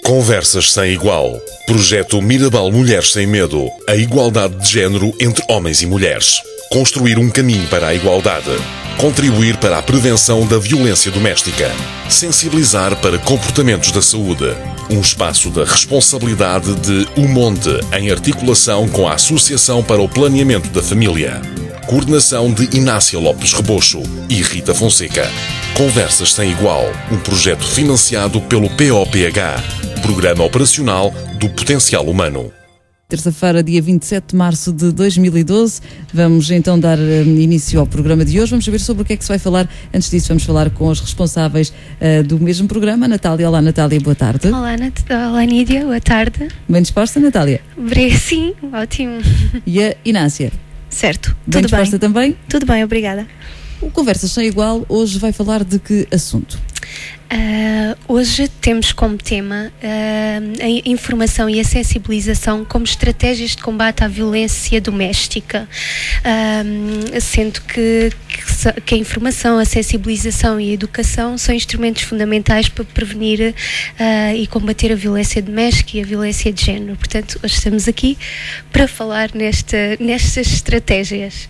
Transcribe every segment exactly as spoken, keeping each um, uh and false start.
Conversas sem igual. Projeto Mirabal Mulheres Sem Medo. A igualdade de género entre homens e mulheres. Construir um caminho para a igualdade. Contribuir para a prevenção da violência doméstica. Sensibilizar para comportamentos da saúde. Um espaço da responsabilidade de O Monte, em articulação com a Associação para o Planeamento da Família. Coordenação de Inácia Lopes Rebocho e Rita Fonseca. Conversas Sem Igual, um projeto financiado pelo P O P H, Programa Operacional do Potencial Humano. Terça-feira, dia vinte e sete de março de dois mil e doze, vamos então dar um, início ao programa de hoje. Vamos saber sobre o que é que se vai falar. Antes disso, vamos falar com os responsáveis uh, do mesmo programa. Natália, olá Natália, boa tarde. Olá, Nat- Olá Nídia, boa tarde. Bem disposta, Natália? Bre- Sim, ótimo. E a Inácia? Certo, Bem tudo disposta bem. também? Tudo bem, obrigada. O Conversas Sem Igual hoje vai falar de que assunto? Uh, hoje temos como tema uh, a informação e a sensibilização como estratégias de combate à violência doméstica, uh, sendo que, que, que a informação, a sensibilização e a educação são instrumentos fundamentais para prevenir uh, e combater a violência doméstica e a violência de género. Portanto, hoje estamos aqui para falar nesta, nestas estratégias.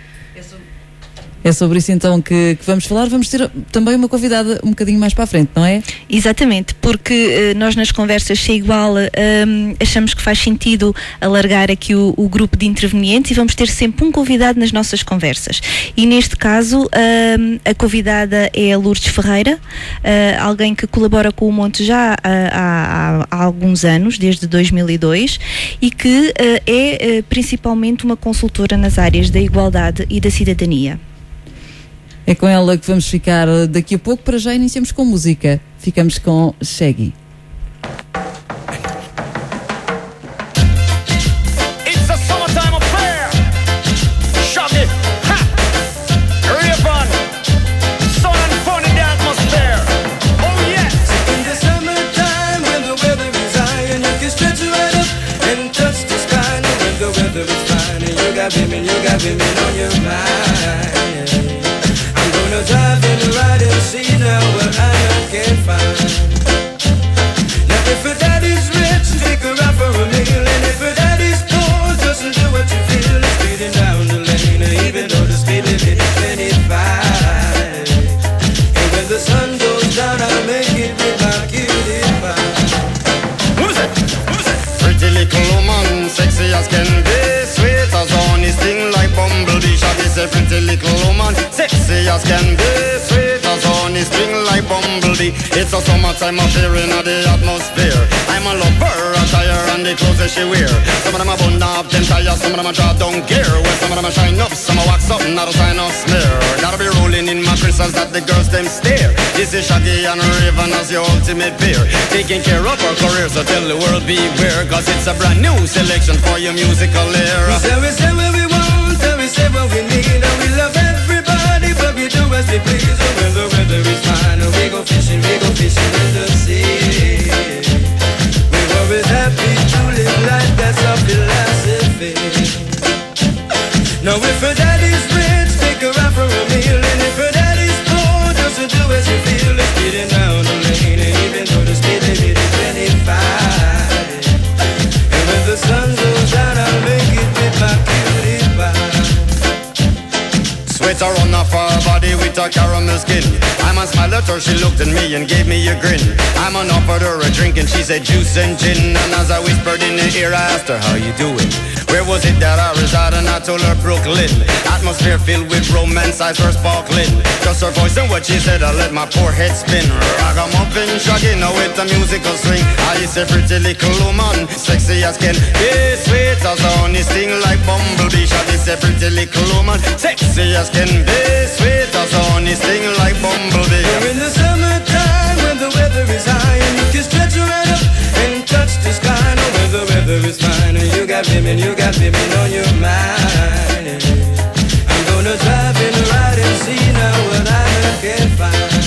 É sobre isso então que, que vamos falar. Vamos ter também uma convidada um bocadinho mais para a frente, não é? Exatamente, porque uh, nós nas Conversas Sem Igual um, achamos que faz sentido alargar aqui o, o grupo de intervenientes e vamos ter sempre um convidado nas nossas conversas. E neste caso um, a convidada é a Lourdes Ferreira, uh, alguém que colabora com o Monte já uh, há, há, há alguns anos, desde dois mil e dois, e que uh, é uh, principalmente uma consultora nas áreas da igualdade e da cidadania. É com ela que vamos ficar daqui a pouco. Para já iniciamos com música. Ficamos com Shaggy. It's a summertime affair. Shaggy, ha, Ray-Ban, sun and fun in the atmosphere. Oh yes. In the summertime when the weather is high and you can stretch right up and touch the sky. And when the weather is fine and you got women, you got women on your mind. Gonna drive and ride and see now what I can find. Now if her daddy's rich, take her out for a meal. And if her daddy's poor, just do what you feel. And speeding down the lane, even though the speed limit is twenty-five. And when the sun goes down, I'll make it with my cutie pie. Who's it? Who's it? Pretty little woman, sexy as can be, sweet as honey, sting like bumblebee. Shaggy say pretty little woman, sexy as can be, sweet as honey, sting like bumblebee. It's a summertime affair in the atmosphere. I'm a lover, attire and the clothes that she wear. Some of them are bun up, them tires, some of them are drop down gear. Well, some of them are shine up, some are wax up, not a sign of smear. Gotta be rolling in my crystals that the girls them stare. This is Shaggy and Raven as your ultimate peer, taking care of our careers, so tell the world beware, cause it's a brand new selection for your musical era. We say, we say what we want, and we say what we need, and we love everybody, but we do as we please. And when the weather is fine, we go fishing, we go fishing in the sea. We're always happy to live life, that's our philosophy. Now if her daddy's rich, take her out for a meal. And if her daddy's poor, just to do as you feel. It's speeding down the lane, and even though the speed limit is twenty-five. And when the sun goes down, I'll make it with my cutie pie. Sweat her on off her body with her caramel skin. I man smiled at her, she looked at me and gave me a grin. I man offered her a drink and she said juice and gin. And as I whispered in her ear, I asked her, how you doing? Where was it that I resided? And I told her Brooklyn. Atmosphere filled with romance, eyes were sparkling. Just her voice and what she said, I let my poor head spin. Ragamuffin, Shaggy, now with a musical swing. I is a pretty little woman, sexy as can be, sweet as honey, sting like bumblebee. Shaggy is a pretty little woman, sexy as can be, sweet as honey, sting like bumblebee. We're in the summertime when the weather is high and you can stretch right up and touch the sky. No, when the weather is fine and you got women, you got women on your mind. I'm gonna drive and ride and see now what I can find.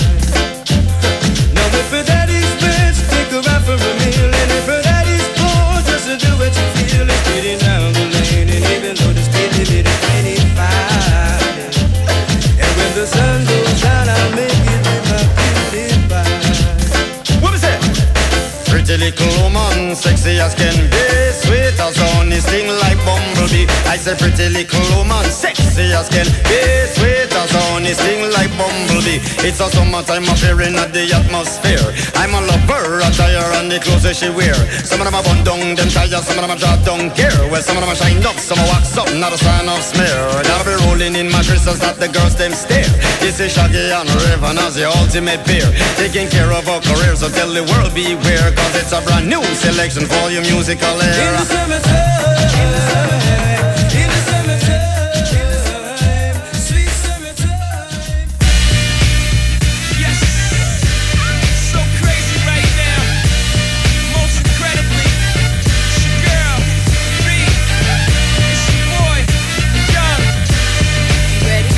Now if her daddy's rich, take her out for a meal. And if her daddy's poor, just to do what you feel. It's speeding down the lane, and even though the speed limit is twenty-five. And when the sun goes down, I'll make it with my cutie pie. What was that? pretty little woman, sexy as can be, sweet as honey, sting like bumblebee. I said pretty little woman, sexy as can be, sweet as honey, sting like bumblebee. It's a summertime appearing at the atmosphere. I'm a lover, attire and the clothes that she wear. Some of them are bun down, them tires, some of them are drop down gear. Well, some of them are shine up, some are wax up, not a sign of smear. Gotta be rolling in mattresses that the girls them stare. This is Shaggy and Raven as the ultimate pair, taking care of our careers, so tell the world beware, cause it's a brand new selection for your musical era. In the summertime, in the summertime, sweet summertime. Yes, so crazy right now. Most incredibly, it's your girl, B. It's your boy, Young. You ready?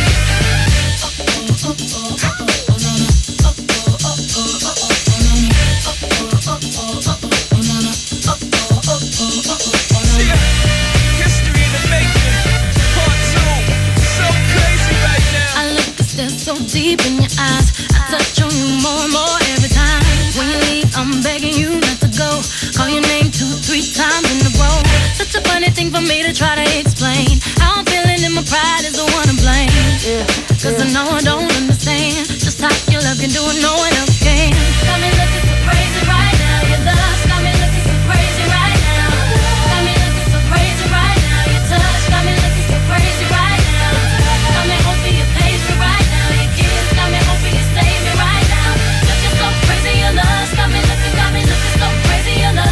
History in the making, part two. So crazy right now. I look to stare so deep in your eyes. I touch on you more and more every time. When you leave, I'm begging you not to go. Call your name two, three times in a row. Such a funny thing for me to try to explain. How I'm feeling and my pride is the one to blame. Yeah, Cause I know I don't understand just how your love can do it, no one else can. Got me looking so crazy right now. Your love got me looking so crazy right now. Got me looking so crazy right now. Your touch got me looking so crazy right now. Got me hoping you page me right now. Your kiss got me hoping you save me right now. Looking so crazy, your love got me looking, got me looking so crazy, your love.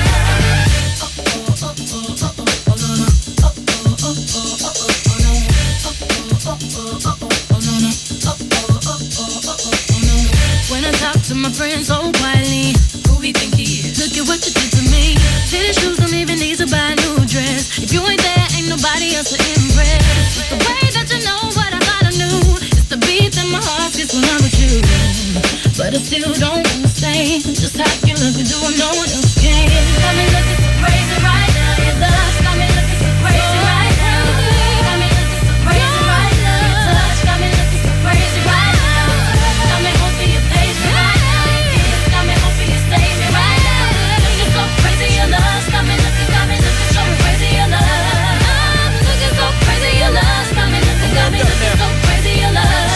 When I talk to my friends so quietly, who he think he is? Look at what you did to me. Fitted shoes don't even need to buy a new dress. If you ain't there, ain't nobody else to impress. It's the way that you know what I thought I knew. It's the beat that my heart gets when I'm with you. But I still don't understand just how you look and do what no one else can. Got me looking so crazy right now. Your love got me looking so crazy right now. Got me looking so crazy right now. Your touch got me looking so crazy right now. Got me hoping you page me right now. Your kiss got me hoping you save me right now. Looking so crazy, your love got me looking, got me looking so crazy, your love. Looking so crazy, your love got me looking, got me looking so crazy, your love.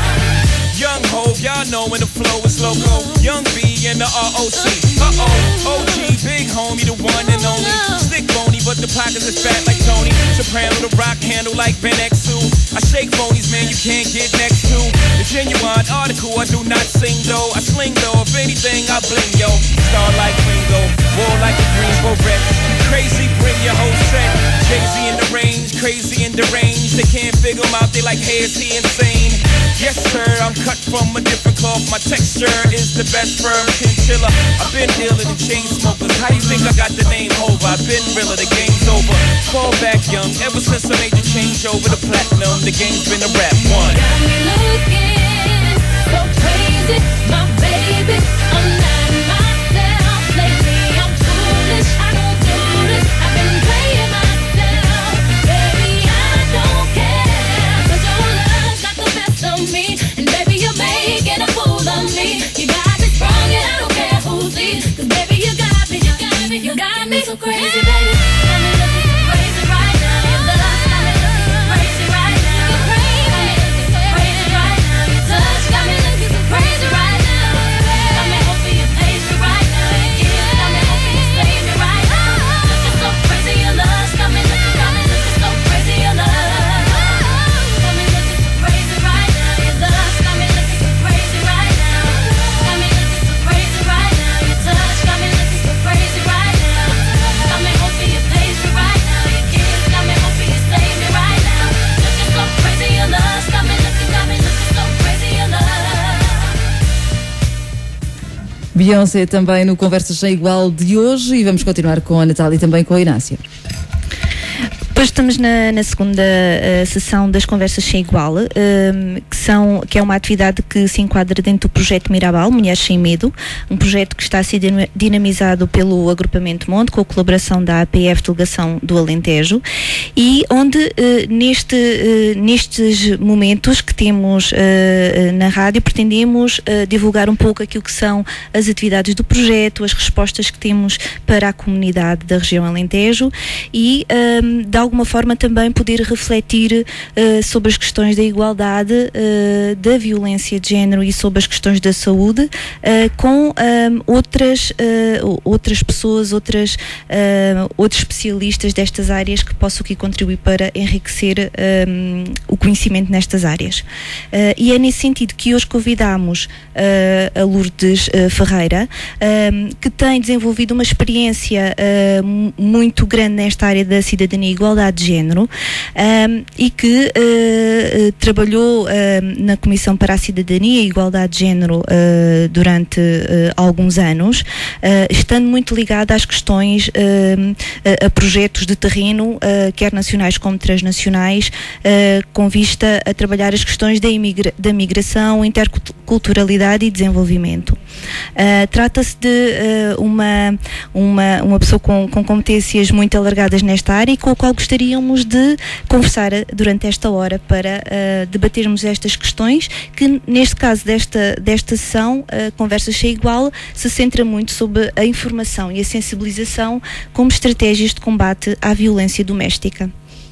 Young Hov, y'all know when the flow is loco. Young B and the R O C. Uh-oh, O G, big homie, the one and only. Stick bony, but the pockets is fat like Tony. Soprano, the rock handle like Ben X two. I shake phonies, man, you can't get next to. The genuine article, I do not sing though. I sling though, if anything, I bling yo. Star like Ringo, war like a Greensboro wreck. Crazy, bring your whole set. Jay-Z in the range, crazy in the range. They can't figure him out, they like, hey, is he insane? Yes, sir, I'm cut from a different cloth. My texture is the best firm chinchilla. I've been dealing in chain smokers. How you think I got the name over? I've been realer, the game's over. Fall back young, ever since I made the change over to platinum, the game's been a rap one. Got me looking so crazy, my baby. I'm not myself lately. I'm foolish, I don't do this. I've been playing myself, baby. I don't care, 'cause your love got the best of me, and baby you're making a fool of me. You got me sprung and I don't care who sees, 'cause baby you got me, you got me, you got me so crazy, baby. Got me looking so crazy right now. Your love got me looking so crazy right now. Got me looking so crazy right now. Your touch got me looking so crazy right now. Got me hoping you page me right now. Your kiss got me hoping you save me right now. Looking so crazy, your love got me looking, got me looking so crazy, your love. Got me looking so crazy right now. Your love got me looking so crazy right now. Got me looking so crazy right now. Your touch got me looking so crazy right now. Got me hoping you page me right now. Your kiss got me hoping you save me right now. Looking so crazy, your love got me looking, got me looking so crazy, your love. Beyoncé também no Conversas Sem Igual de hoje, e vamos continuar com a Natália e também com a Inácia. Depois estamos na, na segunda uh, sessão das Conversas Sem Igual, uh, que, são, que é uma atividade que se enquadra dentro do projeto Mirabal, Mulheres Sem Medo, um projeto que está a ser dinamizado pelo Agrupamento Monte, com a colaboração da A P F Delegação do Alentejo, e onde uh, neste, uh, nestes momentos que temos uh, na rádio, pretendemos uh, divulgar um pouco aquilo que são as atividades do projeto, as respostas que temos para a comunidade da região Alentejo e, um, de alguma forma, também poder refletir uh, sobre as questões da igualdade, uh, da violência de género e sobre as questões da saúde uh, com um, outras, uh, outras pessoas, outras, uh, outros especialistas destas áreas que possam aqui contribuir para enriquecer um, o conhecimento nestas áreas. Uh, e é nesse sentido que hoje convidamos uh, a Lourdes uh, Ferreira, um, que tem desenvolvido uma experiência uh, muito grande nesta área da cidadania e igualdade de género, um, e que uh, trabalhou uh, na Comissão para a Cidadania e Igualdade de Género uh, durante uh, alguns anos, uh, estando muito ligada às questões, uh, a, a projetos de terreno, uh, quer nacionais como transnacionais, uh, com vista a trabalhar as questões da, imigra da migração, interculturalidade e desenvolvimento. Uh, Trata-se de uh, uma, uma, uma pessoa com, com competências muito alargadas nesta área e com a qual gostaríamos de conversar durante esta hora para uh, debatermos estas questões, que neste caso desta, desta sessão, uh, Conversas Sem Igual, se centra muito sobre a informação e a sensibilização como estratégias de combate à violência doméstica.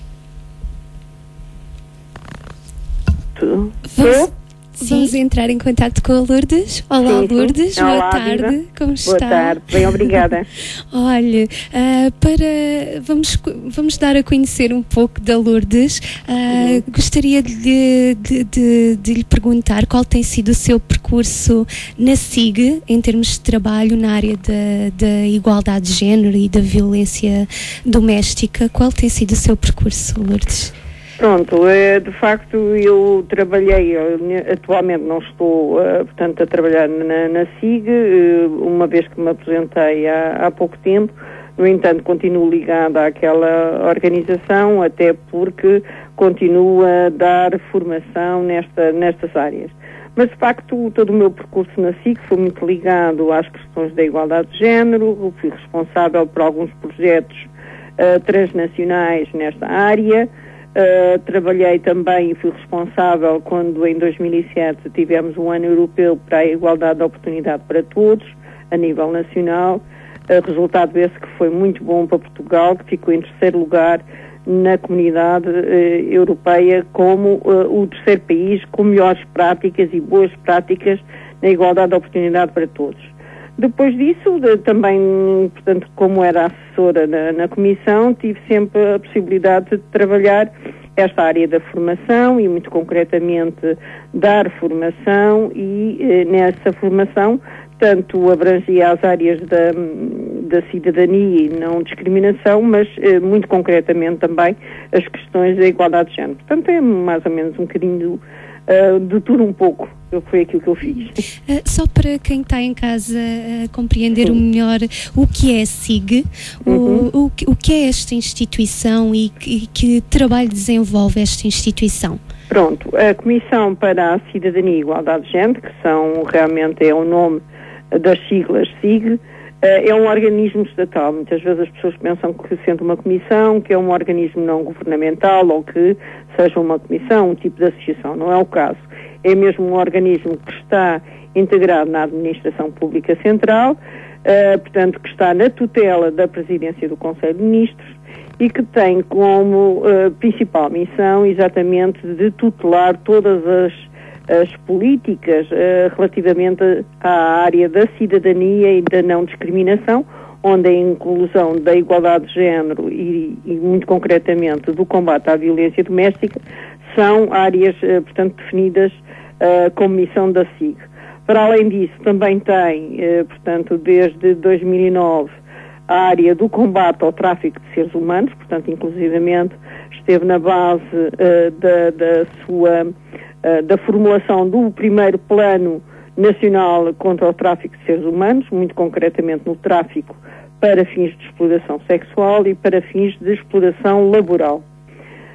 Vamos, vamos entrar em contato com a Lourdes. Olá, sim, sim. Lourdes, Olá, boa tarde, viva. como está? Boa tarde, bem, obrigada. Olha, uh, para, vamos, vamos dar a conhecer um pouco da Lourdes. Uh, uhum. Gostaria de, de, de, de lhe perguntar qual tem sido o seu percurso na S I G, em termos de trabalho na área da, da igualdade de género e da violência doméstica. Qual tem sido o seu percurso, Lourdes? Pronto, de facto eu trabalhei, atualmente não estou, portanto, a trabalhar na, na S I G, uma vez que me aposentei há, há pouco tempo. No entanto, continuo ligada àquela organização, até porque continuo a dar formação nesta, nestas áreas. Mas, de facto, todo o meu percurso na S I G foi muito ligado às questões da igualdade de género. Fui responsável por alguns projetos uh, transnacionais nesta área. Uh, trabalhei também e fui responsável quando em dois mil e sete tivemos um ano europeu para a igualdade de oportunidade para todos, a nível nacional. Uh, resultado esse que foi muito bom para Portugal, que ficou em terceiro lugar na comunidade uh, europeia como uh, o terceiro país com melhores práticas e boas práticas na igualdade de oportunidade para todos. Depois disso, de, também, portanto, como era assessora na, na Comissão, tive sempre a possibilidade de trabalhar esta área da formação e, muito concretamente, dar formação e, eh, nessa formação, tanto abrangia as áreas da, da cidadania e não discriminação, mas, eh, muito concretamente, também as questões da igualdade de género. Portanto, é mais ou menos um bocadinho Uh, de tudo um pouco, foi aquilo que eu fiz. Uh, só para quem está em casa uh, compreender o melhor o que é a S I G, uhum. o, o, o que é esta instituição e que, que trabalho desenvolve esta instituição? Pronto, a Comissão para a Cidadania e Igualdade de Género, que são realmente é o nome das siglas S I G, é um organismo estatal. Muitas vezes as pessoas pensam que sendo uma comissão, que é um organismo não governamental ou que seja uma comissão, um tipo de associação. Não é o caso. É mesmo um organismo que está integrado na Administração Pública Central, uh, portanto que está na tutela da Presidência do Conselho de Ministros e que tem como uh, principal missão exatamente de tutelar todas as as políticas uh, relativamente à área da cidadania e da não discriminação, onde a inclusão da igualdade de género e, e muito concretamente do combate à violência doméstica são áreas, uh, portanto, definidas uh, como missão da S I G. Para além disso, também tem, uh, portanto, desde dois mil e nove, a área do combate ao tráfico de seres humanos, portanto, inclusivamente, esteve na base uh, da, da sua... da formulação do primeiro plano nacional contra o tráfico de seres humanos, muito concretamente no tráfico para fins de exploração sexual e para fins de exploração laboral.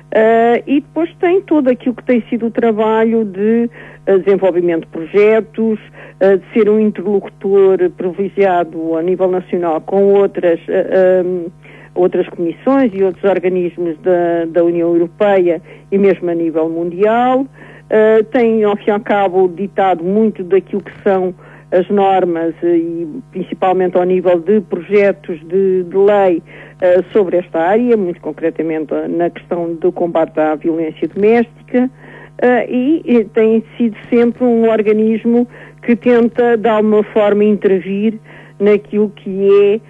Uh, e depois tem todo aquilo que tem sido o trabalho de uh, desenvolvimento de projetos, uh, de ser um interlocutor privilegiado a nível nacional com outras, uh, um, outras comissões e outros organismos da, da União Europeia e mesmo a nível mundial. Uh, tem, ao fim e ao cabo, ditado muito daquilo que são as normas e principalmente ao nível de projetos de, de lei uh, sobre esta área, muito concretamente na questão do combate à violência doméstica, uh, e, e tem sido sempre um organismo que tenta de alguma forma intervir naquilo que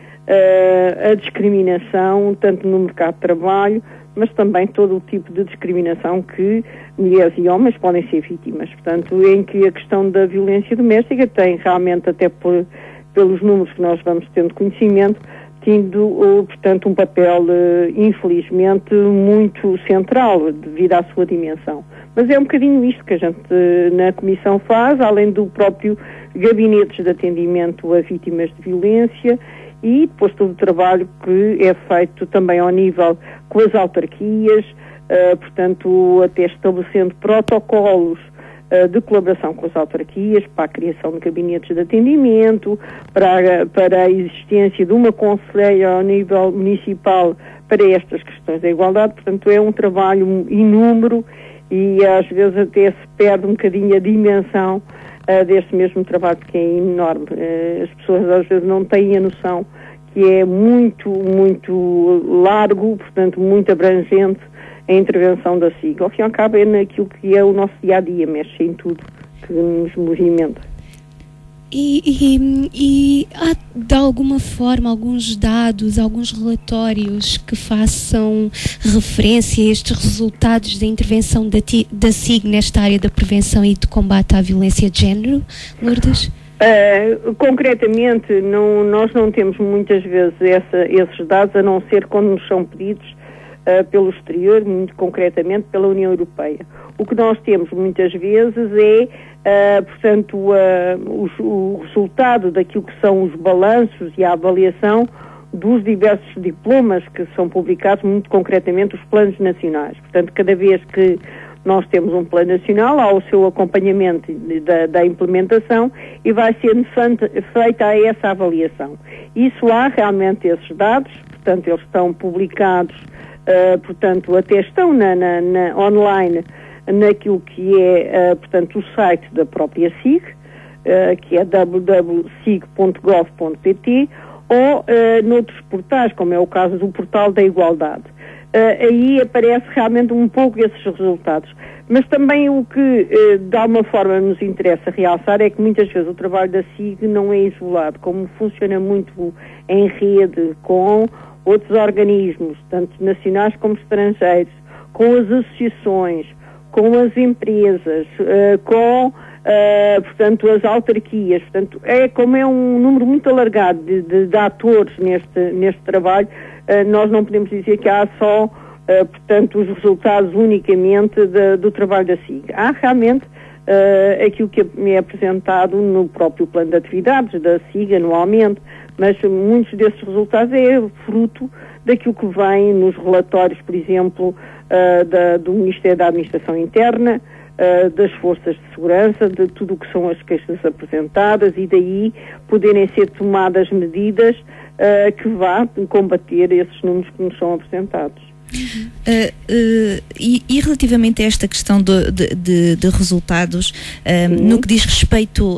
é uh, a discriminação, tanto no mercado de trabalho, mas também todo o tipo de discriminação que mulheres e homens podem ser vítimas. Portanto, em que a questão da violência doméstica tem realmente, até por, pelos números que nós vamos tendo conhecimento, tido, portanto, um papel, infelizmente, muito central devido à sua dimensão. Mas é um bocadinho isto que a gente na Comissão faz, além do próprio gabinetes de atendimento a vítimas de violência, e depois todo o trabalho que é feito também ao nível com as autarquias, uh, portanto, até estabelecendo protocolos uh, de colaboração com as autarquias para a criação de gabinetes de atendimento, para, para a existência de uma conselheira ao nível municipal para estas questões da igualdade. Portanto, é um trabalho inúmero e às vezes até se perde um bocadinho a dimensão Uh, deste mesmo trabalho, que é enorme. Uh, as pessoas às vezes não têm a noção que é muito, muito largo, portanto muito abrangente a intervenção da S I G. Ao fim e ao cabo é naquilo que é o nosso dia-a-dia, mexe em tudo que nos movimenta. E, e, e há de alguma forma alguns dados, alguns relatórios que façam referência a estes resultados da intervenção da, da S I G nesta área da prevenção e de combate à violência de género, Lourdes? Uh, concretamente, não, nós não temos muitas vezes essa, esses dados, a não ser quando nos são pedidos uh, pelo exterior, muito concretamente pela União Europeia. O que nós temos muitas vezes é Uh, portanto, uh, os, o resultado daquilo que são os balanços e a avaliação dos diversos diplomas que são publicados, muito concretamente os planos nacionais. Portanto, cada vez que nós temos um plano nacional, há o seu acompanhamento da, da implementação e vai sendo feita essa avaliação. Isso há realmente esses dados, portanto, eles estão publicados, uh, portanto, até estão na, na, na online, naquilo que é, uh, portanto, o site da própria S I G, uh, que é w w w ponto sig ponto gov ponto p t, ou uh, noutros portais, como é o caso do Portal da Igualdade. Uh, aí aparece realmente um pouco esses resultados. Mas também o que, uh, de alguma forma, nos interessa realçar é que muitas vezes o trabalho da S I G não é isolado, como funciona muito em rede com outros organismos, tanto nacionais como estrangeiros, com as associações, com as empresas, uh, com, uh, portanto, as autarquias. Portanto, é, como é um número muito alargado de, de, de atores neste, neste trabalho, uh, nós não podemos dizer que há só, uh, portanto, os resultados unicamente de, do trabalho da S I G. Há realmente uh, aquilo que me é apresentado no próprio plano de atividades da S I G anualmente, mas muitos desses resultados é fruto daquilo que vem nos relatórios, por exemplo, Uh, da, do Ministério da Administração Interna, uh, das Forças de Segurança, de tudo o que são as queixas apresentadas e daí poderem ser tomadas medidas uh, que vá combater esses números que nos são apresentados. Uhum. Uh, uh, e, e relativamente a esta questão de, de, de, de resultados, um, uhum. no que diz respeito um,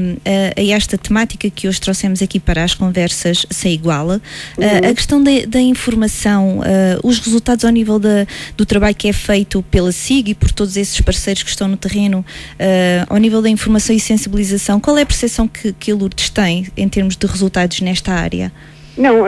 a, a esta temática que hoje trouxemos aqui para as conversas se iguala, uhum. uh, a questão da, da informação, uh, os resultados ao nível da, do trabalho que é feito pela S I G e por todos esses parceiros que estão no terreno, uh, ao nível da informação e sensibilização, qual é a percepção que, que a Lourdes tem em termos de resultados nesta área? Não,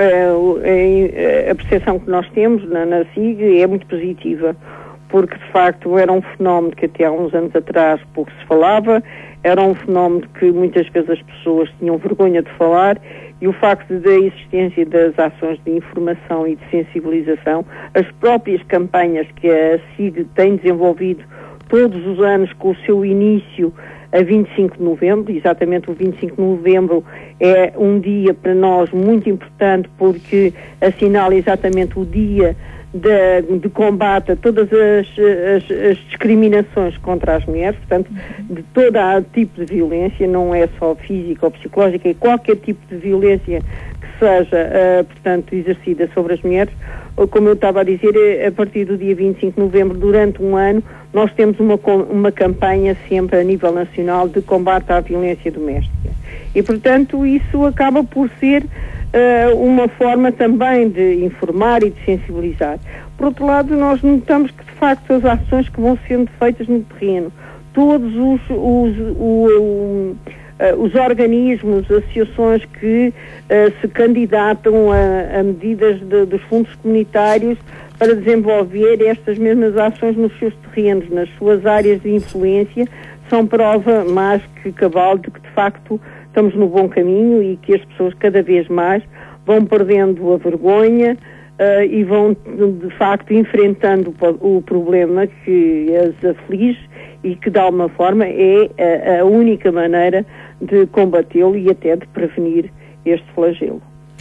a percepção que nós temos na, na S I G é muito positiva, porque de facto era um fenómeno que até há uns anos atrás pouco se falava, era um fenómeno que muitas vezes as pessoas tinham vergonha de falar, e o facto da existência das ações de informação e de sensibilização, as próprias campanhas que a S I G tem desenvolvido todos os anos com o seu início a vinte e cinco de novembro, exatamente o vinte e cinco de novembro é um dia para nós muito importante porque assinala exatamente o dia de, de combate a todas as, as, as discriminações contra as mulheres, portanto, de todo tipo de violência, não é só física ou psicológica, é qualquer tipo de violência que seja, uh, portanto, exercida sobre as mulheres. Como eu estava a dizer, a partir do dia vinte e cinco de novembro, durante um ano, nós temos uma, uma campanha sempre a nível nacional de combate à violência doméstica. E, portanto, isso acaba por ser uh, uma forma também de informar e de sensibilizar. Por outro lado, nós notamos que, de facto, as ações que vão sendo feitas no terreno, todos os, os, os, os organismos, associações que uh, se candidatam a, a medidas de, dos fundos comunitários para desenvolver estas mesmas ações nos seus terrenos, nas suas áreas de influência, são prova mais que cabal de que, de facto, estamos no bom caminho e que as pessoas cada vez mais vão perdendo a vergonha uh, e vão, de facto, enfrentando o, o problema que as aflige e que, de alguma forma, é a, a única maneira de combatê-lo e até de prevenir este flagelo.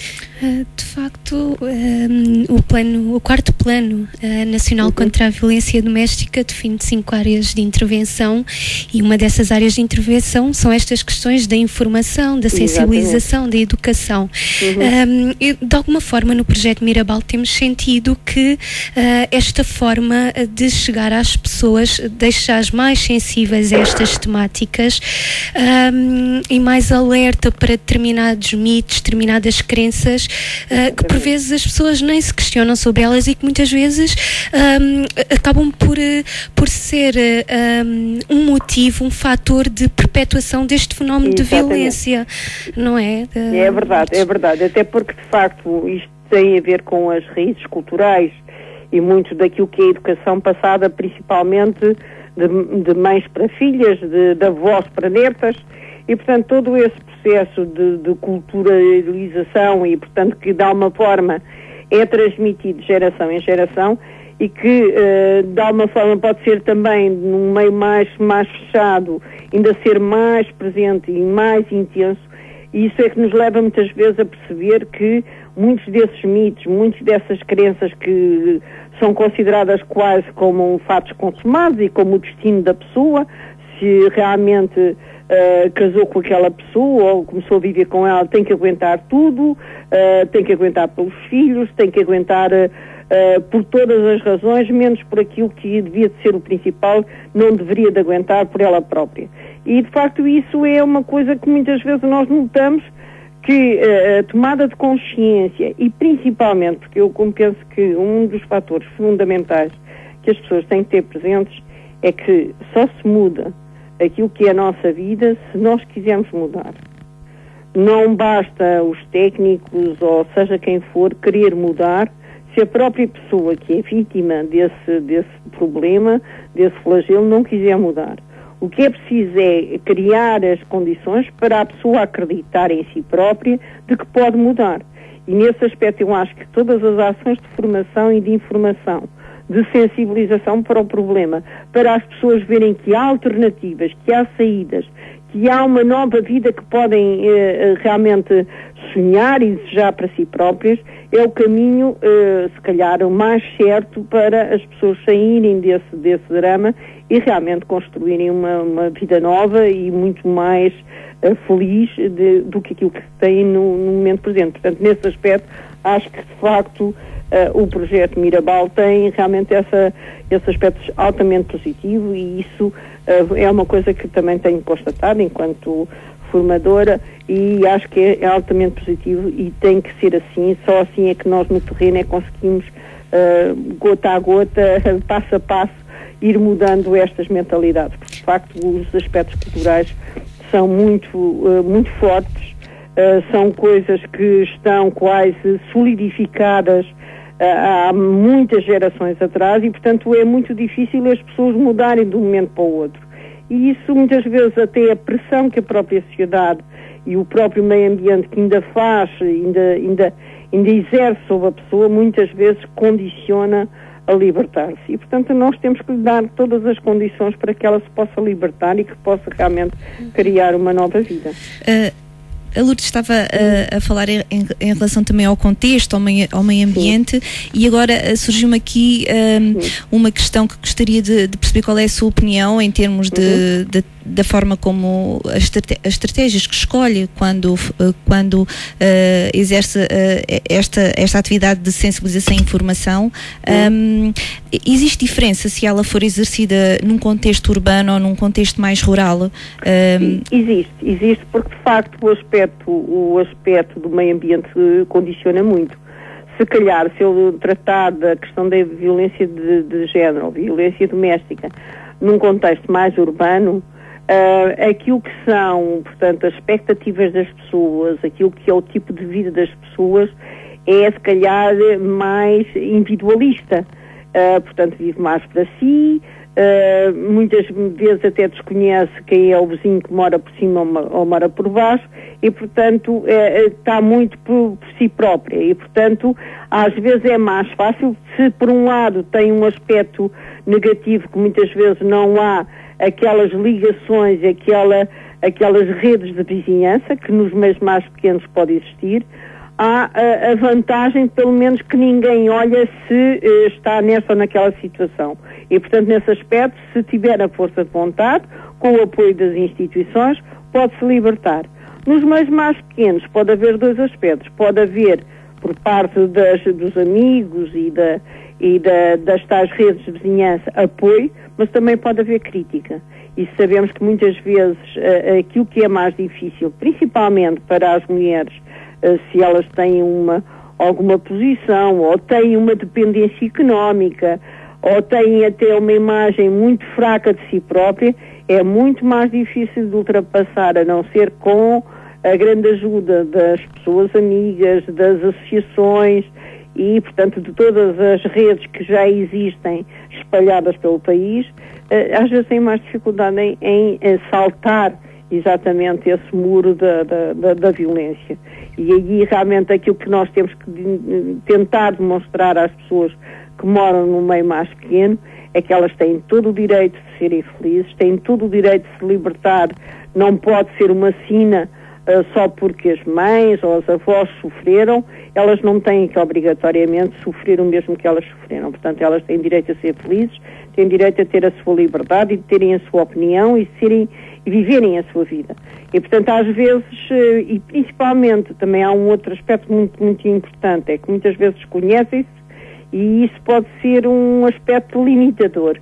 De facto, um, o, plano, o quarto plano uh, nacional uhum. contra a violência doméstica define cinco áreas de intervenção e uma dessas áreas de intervenção são estas questões da informação, da sensibilização, Exatamente. Da educação. Uhum. Um, e, de alguma forma, no projeto Mirabal temos sentido que uh, esta forma de chegar às pessoas deixa-as mais sensíveis a estas temáticas um, e mais alerta para determinados mitos, determinadas crenças Uh, que por vezes as pessoas nem se questionam sobre elas e que muitas vezes um, acabam por, uh, por ser uh, um, um motivo, um fator de perpetuação deste fenómeno Exatamente. De violência, não é? Uh, é verdade, é verdade, até porque de facto isto tem a ver com as raízes culturais e muito daquilo que é a educação passada principalmente de, de mães para filhas, de, de avós para netas. E, portanto, todo esse processo de, de culturalização e, portanto, que de alguma forma é transmitido de geração em geração e que, uh, de alguma forma, pode ser também, num meio mais, mais fechado, ainda ser mais presente e mais intenso, e isso é que nos leva muitas vezes a perceber que muitos desses mitos, muitas dessas crenças que são consideradas quase como fatos consumados e como o destino da pessoa, se realmente... Uh, casou com aquela pessoa ou começou a viver com ela, tem que aguentar tudo, uh, tem que aguentar pelos filhos, tem que aguentar uh, uh, por todas as razões, menos por aquilo que devia de ser o principal, não deveria de aguentar por ela própria. E, de facto, isso é uma coisa que muitas vezes nós notamos que uh, a tomada de consciência, e principalmente, porque eu como penso que um dos fatores fundamentais que as pessoas têm que ter presentes é que só se muda aquilo que é a nossa vida se nós quisermos mudar. Não basta os técnicos, ou seja quem for, querer mudar se a própria pessoa que é vítima desse, desse problema, desse flagelo, não quiser mudar. O que é preciso é criar as condições para a pessoa acreditar em si própria de que pode mudar. E nesse aspecto eu acho que todas as ações de formação e de informação, de sensibilização para o problema, para as pessoas verem que há alternativas, que há saídas, que há uma nova vida que podem eh, realmente sonhar e desejar para si próprias, é o caminho, eh, se calhar, o mais certo para as pessoas saírem desse, desse drama e realmente construírem uma, uma vida nova e muito mais eh, feliz de, do que aquilo que têm no, no momento presente. Portanto, nesse aspecto, acho que, de facto, Uh, o projeto Mirabal tem realmente essa, esse aspecto altamente positivo e isso uh, é uma coisa que também tenho constatado enquanto formadora e acho que é, é altamente positivo e tem que ser assim, só assim é que nós no terreno é conseguimos uh, gota a gota, passo a passo, ir mudando estas mentalidades, porque de facto os aspectos culturais são muito, uh, muito fortes, uh, são coisas que estão quase solidificadas há muitas gerações atrás e, portanto, é muito difícil as pessoas mudarem de um momento para o outro. E isso, muitas vezes, até a pressão que a própria sociedade e o próprio meio ambiente que ainda faz, ainda, ainda, ainda exerce sobre a pessoa, muitas vezes condiciona a libertar-se. E, portanto, nós temos que lhe dar todas as condições para que ela se possa libertar e que possa realmente criar uma nova vida. Uh... A Lourdes estava a, a falar em, em relação também ao contexto, ao meio, ao meio ambiente, sim, e agora uh, surgiu-me aqui um, uma questão que gostaria de, de perceber qual é a sua opinião em termos de, uhum. de, da forma como as, estrate as estratégias que escolhe quando, uh, quando uh, exerce uh, esta, esta atividade de sensibilização e informação. Uhum. Um, existe diferença se ela for exercida num contexto urbano ou num contexto mais rural? Um, existe, existe porque de facto o aspecto, o aspecto do meio ambiente condiciona muito. Se calhar, se eu tratar da questão da violência de, de género ou violência doméstica num contexto mais urbano, uh, aquilo que são, portanto, as expectativas das pessoas, aquilo que é o tipo de vida das pessoas, é se calhar mais individualista. Uh, portanto, vive mais para si, uh, muitas vezes até desconhece quem é o vizinho que mora por cima ou, ou mora por baixo e, portanto, é, está muito por, por si própria e, portanto, às vezes é mais fácil, se por um lado tem um aspecto negativo que muitas vezes não há aquelas ligações, aquela, aquelas redes de vizinhança que nos meios mais pequenos pode existir, há a, a vantagem, pelo menos, que ninguém olha se uh, está nessa ou naquela situação. E, portanto, nesse aspecto, se tiver a força de vontade, com o apoio das instituições, pode-se libertar. Nos meios mais pequenos pode haver dois aspectos. Pode haver, por parte das, dos amigos e, da, e da, das tais redes de vizinhança, apoio, mas também pode haver crítica. E sabemos que muitas vezes uh, aquilo que é mais difícil, principalmente para as mulheres, se elas têm uma, alguma posição, ou têm uma dependência económica, ou têm até uma imagem muito fraca de si própria, é muito mais difícil de ultrapassar, a não ser com a grande ajuda das pessoas amigas, das associações e, portanto, de todas as redes que já existem espalhadas pelo país, às vezes têm mais dificuldade em, em saltar exatamente esse muro da, da, da, da violência. E aí realmente aquilo que nós temos que tentar demonstrar às pessoas que moram no meio mais pequeno é que elas têm todo o direito de serem felizes, têm todo o direito de se libertar, não pode ser uma sina uh, só porque as mães ou as avós sofreram, elas não têm que obrigatoriamente sofrer o mesmo que elas sofreram. Portanto, elas têm direito a ser felizes, têm direito a ter a sua liberdade e de terem a sua opinião e serem e viverem a sua vida. E, portanto, às vezes, e principalmente, também há um outro aspecto muito, muito importante, é que muitas vezes conhecem-se e isso pode ser um aspecto limitador.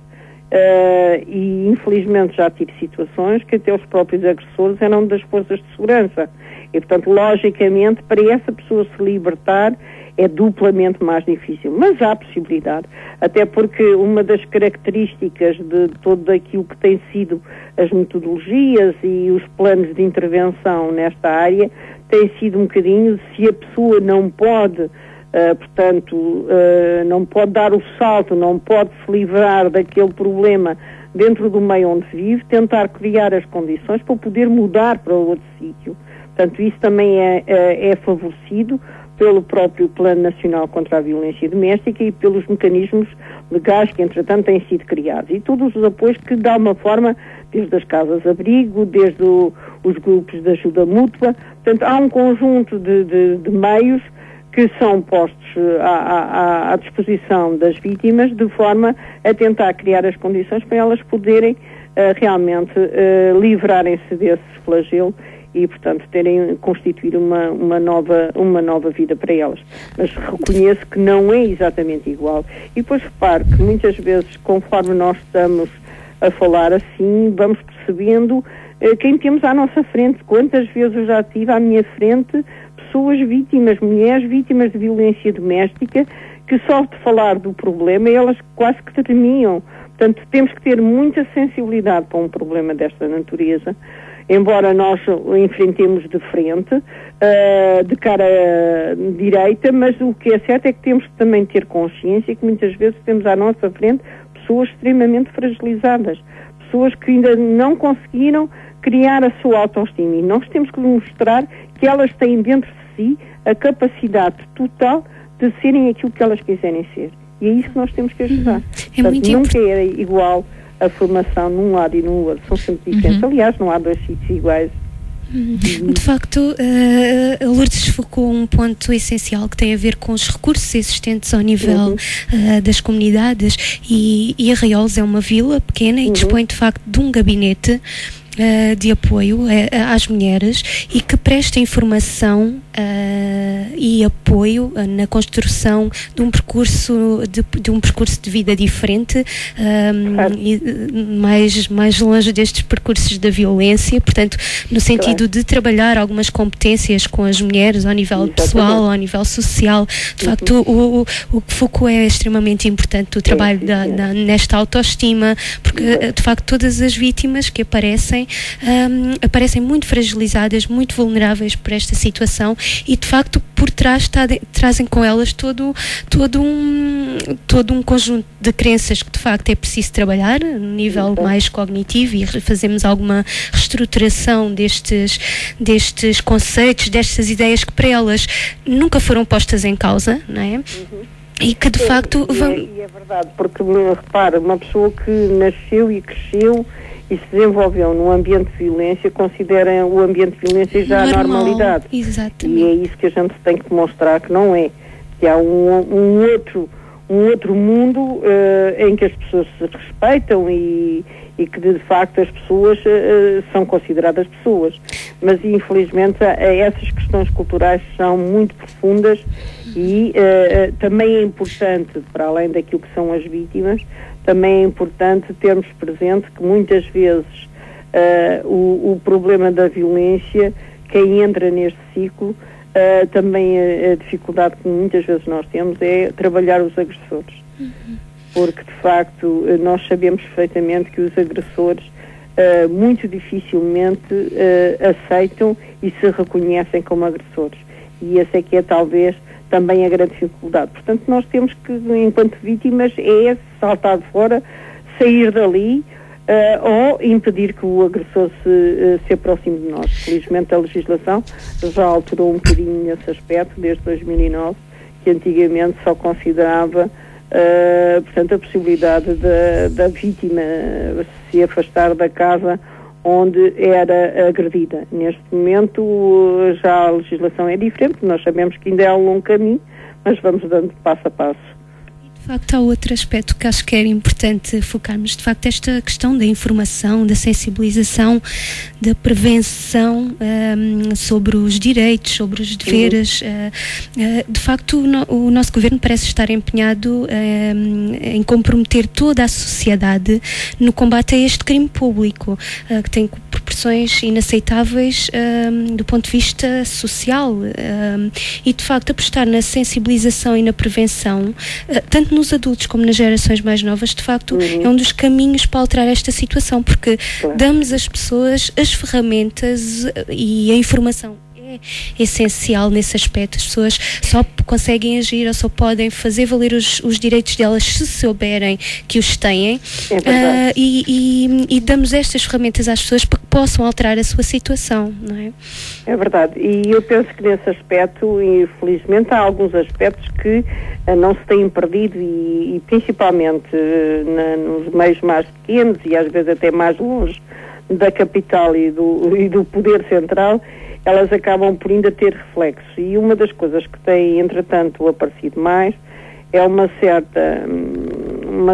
Uh, e, infelizmente, já tive situações que até os próprios agressores eram das forças de segurança. E, portanto, logicamente, para essa pessoa se libertar é duplamente mais difícil. Mas há possibilidade. Até porque uma das características de todo aquilo que tem sido as metodologias e os planos de intervenção nesta área tem sido um bocadinho, se a pessoa não pode, uh, portanto, uh, não pode dar o salto, não pode se livrar daquele problema dentro do meio onde vive, tentar criar as condições para poder mudar para outro sítio. Portanto, isso também é, é, é favorecido pelo próprio Plano Nacional contra a Violência Doméstica e pelos mecanismos legais que, entretanto, têm sido criados. E todos os apoios que, de alguma forma, desde as casas-abrigo, desde o, os grupos de ajuda mútua, portanto, há um conjunto de, de, de meios que são postos à, à, à disposição das vítimas de forma a tentar criar as condições para elas poderem uh, realmente uh, livrarem-se desse flagelo e, portanto, terem, constituir uma, uma, nova, uma nova vida para elas. Mas reconheço que não é exatamente igual. E depois reparo que muitas vezes, conforme nós estamos a falar assim, vamos percebendo eh, quem temos à nossa frente. Quantas vezes eu já tive à minha frente pessoas vítimas, mulheres vítimas de violência doméstica, que só de falar do problema elas quase que tremiam. Portanto, temos que ter muita sensibilidade para um problema desta natureza, embora nós o enfrentemos de frente, uh, de cara uh, direita, mas o que é certo é que temos que também ter consciência que muitas vezes temos à nossa frente pessoas extremamente fragilizadas, pessoas que ainda não conseguiram criar a sua autoestima, e nós temos que mostrar que elas têm dentro de si a capacidade total de serem aquilo que elas quiserem ser. E é isso que nós temos que ajudar. Uhum. É Portanto, muito nunca é igual a formação num lado e no outro, são sempre diferentes. Uhum. Aliás, não há dois sítios iguais. De facto, uh, a Lourdes focou um ponto essencial que tem a ver com os recursos existentes ao nível uhum. uh, das comunidades, e, e Arraiolos é uma vila pequena e uhum. dispõe de facto de um gabinete Uh, de apoio uh, às mulheres e que presta informação uh, e apoio uh, na construção de um percurso de, de um percurso de vida diferente, um, claro. e, uh, mais, mais longe destes percursos da violência, portanto, no sentido claro. de trabalhar algumas competências com as mulheres ao nível Exatamente. pessoal, ao nível social. De uhum. facto, o, o, o que Foucault é extremamente importante, o trabalho é, da, da, nesta autoestima, porque uhum. de facto todas as vítimas que aparecem Um, aparecem muito fragilizadas, muito vulneráveis por esta situação, e de facto por trás tá de, trazem com elas todo, todo, um, todo um conjunto de crenças que de facto é preciso trabalhar no nível uhum. mais cognitivo, e fazemos alguma reestruturação destes, destes conceitos, destas ideias que para elas nunca foram postas em causa, não é? Uhum. E que de Sim, facto... E é, e é verdade, porque repara, uma pessoa que nasceu e cresceu e se desenvolveu num ambiente de violência, considera o ambiente de violência já Normal. a normalidade. Exatamente. E é isso que a gente tem que demonstrar que não é. Que há um, um, outro, um outro mundo uh, em que as pessoas se respeitam e, e que de facto as pessoas uh, são consideradas pessoas. Mas infelizmente a, a essas questões culturais são muito profundas e uh, também é importante, para além daquilo que são as vítimas, também é importante termos presente que muitas vezes uh, o, o problema da violência, quem entra neste ciclo, uh, também a, a dificuldade que muitas vezes nós temos é trabalhar os agressores. Uhum. Porque, de facto, nós sabemos perfeitamente que os agressores uh, muito dificilmente uh, aceitam e se reconhecem como agressores. E essa é que é, talvez, também a grande dificuldade. Portanto, nós temos que, enquanto vítimas, é saltar de fora, sair dali uh, ou impedir que o agressor se, uh, se aproxime de nós. Felizmente a legislação já alterou um bocadinho nesse aspecto, desde dois mil e nove, que antigamente só considerava uh, portanto, a possibilidade da, da vítima se afastar da casa onde era agredida. Neste momento já a legislação é diferente, nós sabemos que ainda é um longo caminho, mas vamos dando passo a passo. De facto, há outro aspecto que acho que era importante focarmos, de facto, esta questão da informação, da sensibilização, da prevenção um, sobre os direitos, sobre os deveres. Uhum. Uh, uh, de facto, o, no, o nosso governo parece estar empenhado um, em comprometer toda a sociedade no combate a este crime público, uh, que tem proporções inaceitáveis um, do ponto de vista social, um, e de facto apostar na sensibilização e na prevenção, uh, tanto nos adultos como nas gerações mais novas, de facto uhum. é um dos caminhos para alterar esta situação, porque claro. damos às pessoas as ferramentas e a informação. É essencial nesse aspecto. As pessoas só conseguem agir ou só podem fazer valer os, os direitos delas se souberem que os têm, é uh, e, e, e damos estas ferramentas às pessoas para que possam alterar a sua situação, não é? É verdade, e eu penso que nesse aspecto, infelizmente, há alguns aspectos que uh, não se têm perdido e, e principalmente uh, na, nos meios mais pequenos e às vezes até mais longe da capital e do, e do poder central, elas acabam por ainda ter reflexo. E uma das coisas que tem, entretanto, aparecido mais é uma certa, uma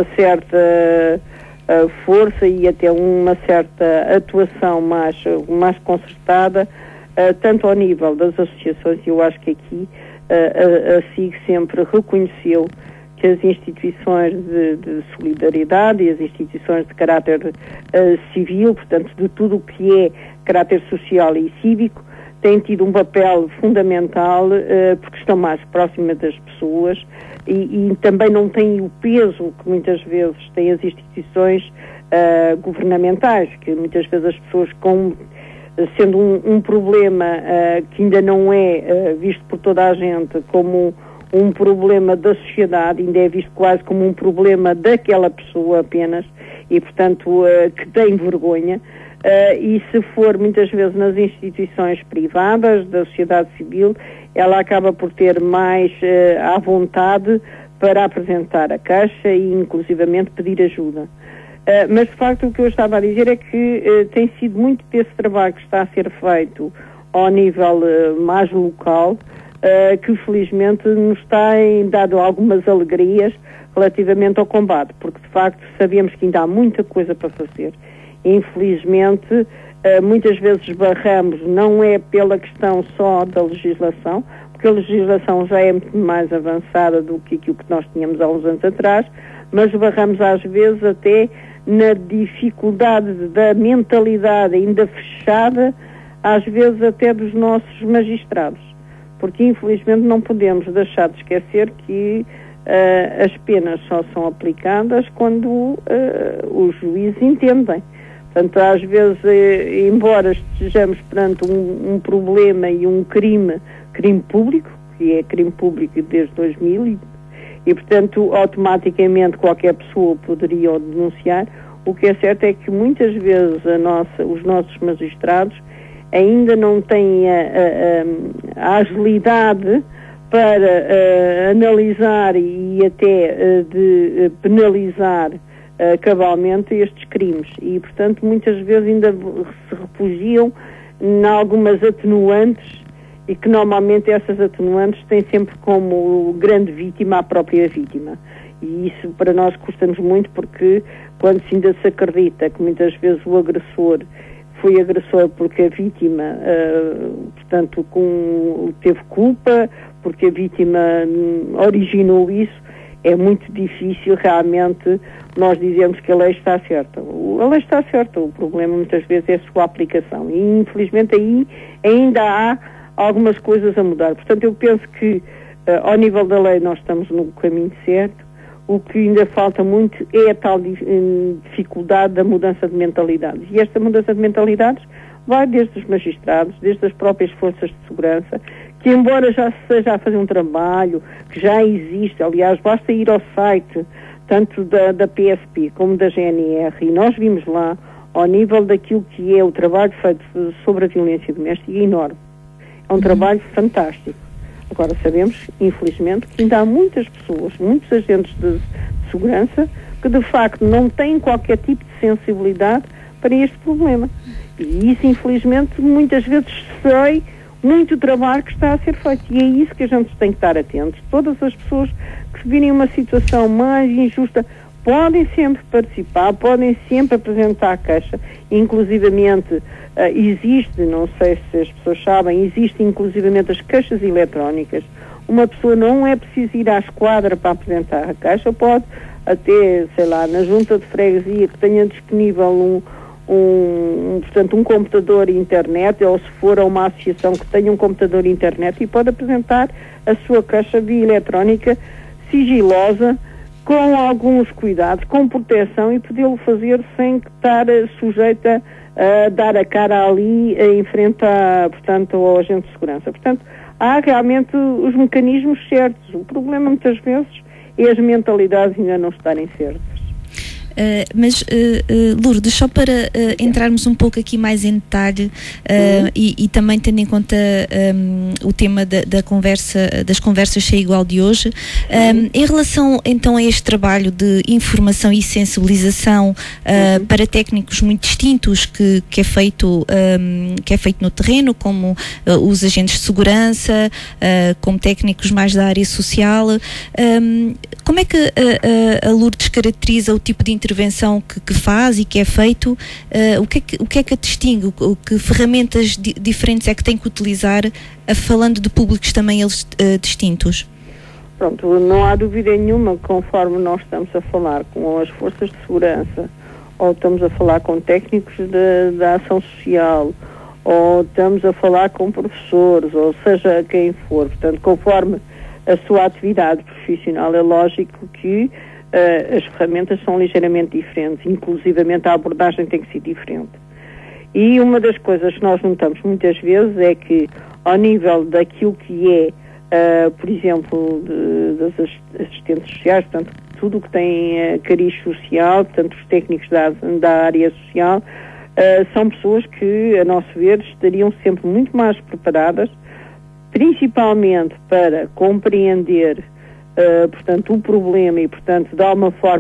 certa uh, força e até uma certa atuação mais, mais concertada, uh, tanto ao nível das associações, e eu acho que aqui uh, a, a S I G sempre reconheceu que as instituições de, de solidariedade e as instituições de caráter uh, civil, portanto, de tudo o que é caráter social e cívico, têm tido um papel fundamental uh, porque estão mais próximas das pessoas e, e também não têm o peso que muitas vezes têm as instituições uh, governamentais, que muitas vezes as pessoas, com, sendo um, um problema uh, que ainda não é uh, visto por toda a gente como um problema da sociedade, ainda é visto quase como um problema daquela pessoa apenas e, portanto, uh, que tem vergonha. Uh, e se for muitas vezes nas instituições privadas da sociedade civil, ela acaba por ter mais uh, à vontade para apresentar a queixa e inclusivamente pedir ajuda. mas de facto o que eu estava a dizer é que uh, tem sido muito desse trabalho que está a ser feito ao nível uh, mais local, uh, que felizmente nos tem dado algumas alegrias relativamente ao combate, porque de facto sabemos que ainda há muita coisa para fazer. Infelizmente, uh, muitas vezes barramos, não é pela questão só da legislação, porque a legislação já é muito mais avançada do que aquilo que nós tínhamos há uns anos atrás, mas barramos às vezes até na dificuldade da mentalidade ainda fechada, às vezes até dos nossos magistrados, porque infelizmente não podemos deixar de esquecer que uh, as penas só são aplicadas quando uh, os juízes entendem. Portanto, às vezes, eh, embora estejamos perante um, um problema e um crime, crime público, que é crime público desde dois mil, e, e portanto, automaticamente qualquer pessoa poderia o denunciar, o que é certo é que muitas vezes a nossa, os nossos magistrados ainda não têm a, a, a agilidade para uh, analisar e até uh, de uh, penalizar Uh, cabalmente estes crimes e, portanto, muitas vezes ainda se refugiam em algumas atenuantes e que normalmente essas atenuantes têm sempre como grande vítima a própria vítima. E isso para nós custa-nos muito, porque quando se ainda se acredita que muitas vezes o agressor foi agressor porque a vítima, uh, portanto, com, teve culpa, porque a vítima um, originou isso, é muito difícil realmente nós dizemos que a lei está certa. A lei está certa, o problema muitas vezes é a sua aplicação e infelizmente aí ainda há algumas coisas a mudar. Portanto, eu penso que uh, ao nível da lei nós estamos no caminho certo. O que ainda falta muito é a tal dificuldade da mudança de mentalidades. E esta mudança de mentalidades vai desde os magistrados, desde as próprias forças de segurança, que embora já se esteja a fazer um trabalho, que já existe, aliás, basta ir ao site, tanto da, da P S P como da G N R, e nós vimos lá, ao nível daquilo que é o trabalho feito sobre a violência doméstica, é enorme. É um trabalho fantástico. Agora sabemos, infelizmente, que ainda há muitas pessoas, muitos agentes de, de segurança, que de facto não têm qualquer tipo de sensibilidade para este problema. E isso, infelizmente, muitas vezes sei muito trabalho que está a ser feito. E é isso que a gente tem que estar atentos. Todas as pessoas que se virem uma situação mais injusta podem sempre participar, podem sempre apresentar a queixa. Inclusivamente, uh, existe, não sei se as pessoas sabem, existe inclusivamente as queixas eletrónicas. Uma pessoa não é preciso ir à esquadra para apresentar a queixa, pode até, sei lá, na junta de freguesia que tenha disponível um Um, portanto, um computador e internet, ou se for a uma associação que tenha um computador e internet, e pode apresentar a sua queixa via eletrónica sigilosa, com alguns cuidados, com proteção, e podê-lo fazer sem estar sujeita a dar a cara ali em frente a, portanto, ao agente de segurança. Portanto, há realmente os mecanismos certos. O problema muitas vezes é as mentalidades ainda não estarem certas. Uh, mas, uh, uh, Lourdes, só para uh, entrarmos um pouco aqui mais em detalhe uh, uhum. e, e também tendo em conta um, o tema da, da conversa, das conversas Ser Igual de hoje, um, uhum. em relação então a este trabalho de informação e sensibilização uh, uhum. para técnicos muito distintos que, que, é feito, um, que é feito no terreno, como uh, os agentes de segurança, uh, como técnicos mais da área social, um, como é que a, a, a Lourdes caracteriza o tipo de intervenção que, que faz e que é feito? Uh, o, que é que, o que é que a distingue? O, que ferramentas di, diferentes é que tem que utilizar, uh, falando de públicos também eles uh, distintos? Pronto, não há dúvida nenhuma, conforme nós estamos a falar com as forças de segurança, ou estamos a falar com técnicos da ação social, ou estamos a falar com professores, ou seja, quem for, portanto, conforme a sua atividade profissional, é lógico que uh, as ferramentas são ligeiramente diferentes, inclusivamente a abordagem tem que ser diferente. E uma das coisas que nós notamos muitas vezes é que, ao nível daquilo que é, uh, por exemplo, de, das assistentes sociais, portanto, tudo o que tem uh, cariz social, portanto, os técnicos da, da área social, uh, são pessoas que, a nosso ver, estariam sempre muito mais preparadas, principalmente para compreender, uh, portanto, o problema e, portanto, de alguma forma,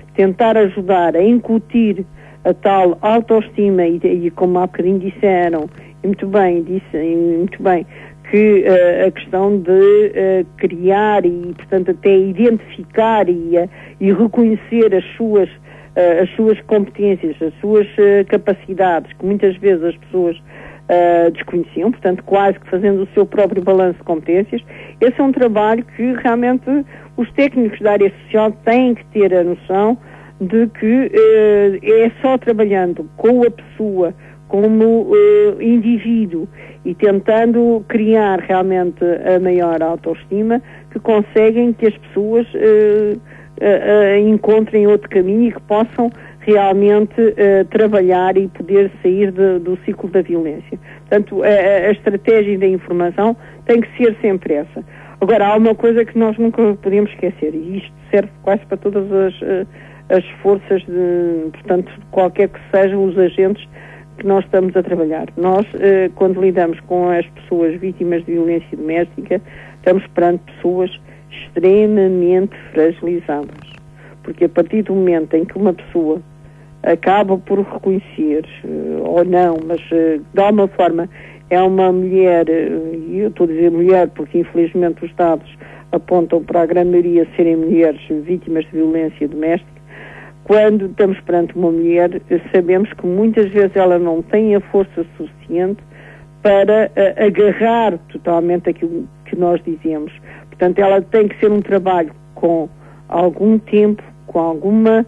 tentar ajudar a incutir a tal autoestima e, e como há bocadinho disseram, e muito bem, disse, e muito bem, que uh, a questão de uh, criar e, portanto, até identificar e, uh, e reconhecer as suas, uh, as suas competências, as suas uh, capacidades, que muitas vezes as pessoas uh, desconheciam, portanto, quase que fazendo o seu próprio balanço de competências. Esse é um trabalho que realmente os técnicos da área social têm que ter a noção de que uh, é só trabalhando com a pessoa como uh, indivíduo e tentando criar realmente a maior autoestima que conseguem que as pessoas uh, uh, uh, encontrem outro caminho e que possam realmente uh, trabalhar e poder sair de, do ciclo da violência. Portanto, a, a estratégia da informação tem que ser sempre essa. Agora, há uma coisa que nós nunca podemos esquecer, e isto serve quase para todas as, as forças, de, portanto, qualquer que sejam os agentes que nós estamos a trabalhar. Nós, quando lidamos com as pessoas vítimas de violência doméstica, estamos perante pessoas extremamente fragilizadas. Porque a partir do momento em que uma pessoa acaba por reconhecer, ou não, mas de alguma forma é uma mulher, e eu estou a dizer mulher porque infelizmente os dados apontam para a grande maioria serem mulheres vítimas de violência doméstica, quando estamos perante uma mulher, sabemos que muitas vezes ela não tem a força suficiente para uh, agarrar totalmente aquilo que nós dizemos. Portanto, ela tem que ser um trabalho com algum tempo, com alguma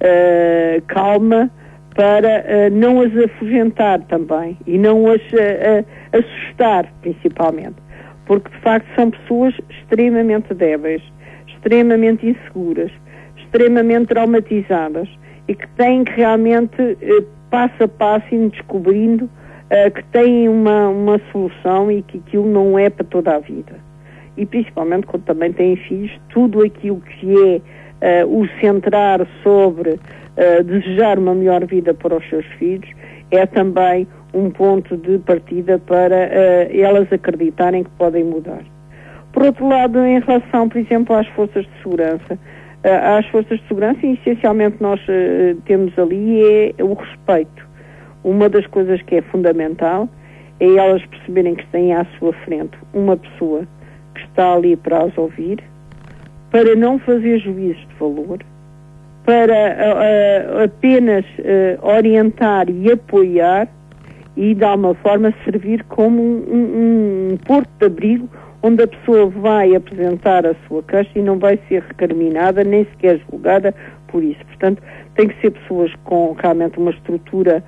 uh, calma, para uh, não as afugentar também e não as uh, uh, assustar, principalmente. Porque, de facto, são pessoas extremamente débeis, extremamente inseguras, extremamente traumatizadas e que têm que realmente, uh, passo a passo, ir descobrindo uh, que têm uma, uma solução e que aquilo não é para toda a vida. E, principalmente, quando também têm filhos, tudo aquilo que é uh, o centrar sobre Uh, desejar uma melhor vida para os seus filhos é também um ponto de partida para uh, elas acreditarem que podem mudar. Por outro lado, em relação, por exemplo, às forças de segurança, uh, às forças de segurança, essencialmente nós uh, temos ali é o respeito. Uma das coisas que é fundamental é elas perceberem que têm à sua frente uma pessoa que está ali para as ouvir, para não fazer juízos de valor, para uh, uh, apenas uh, orientar e apoiar e, de alguma forma, servir como um, um, um porto de abrigo onde a pessoa vai apresentar a sua queixa e não vai ser recriminada, nem sequer julgada por isso. Portanto, tem que ser pessoas com realmente uma estrutura,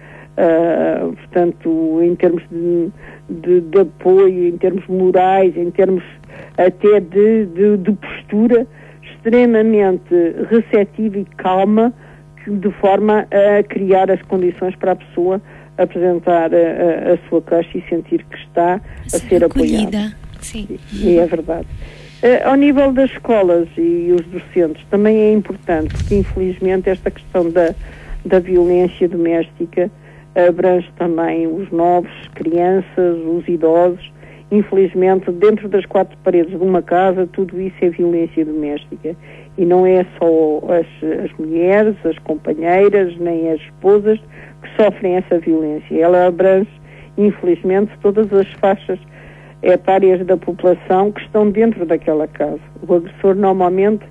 uh, portanto, em termos de, de, de apoio, em termos morais, em termos até de, de, de postura, extremamente receptiva e calma, de forma a criar as condições para a pessoa apresentar a, a, a sua queixa e sentir que está a ser apoiada. Sim. E é verdade. Uh, ao nível das escolas e os docentes também é importante, porque infelizmente esta questão da, da violência doméstica abrange também os novos, crianças, os idosos. Infelizmente, dentro das quatro paredes de uma casa, tudo isso é violência doméstica. E não é só as, as mulheres, as companheiras, nem as esposas que sofrem essa violência. Ela abrange, infelizmente, todas as faixas etárias da população que estão dentro daquela casa. O agressor, normalmente,